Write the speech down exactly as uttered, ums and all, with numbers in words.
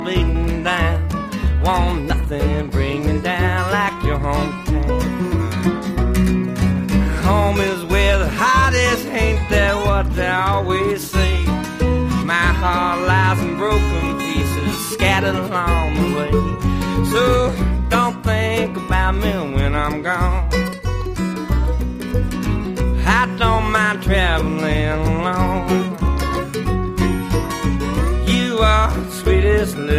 beating down. Won't nothing bring me down like your hometown. Home is where the heart is, ain't that what they always say? My heart lies in broken pieces scattered along the way. So don't think about me when I'm gone. I don't mind traveling alone. You are the sweetest little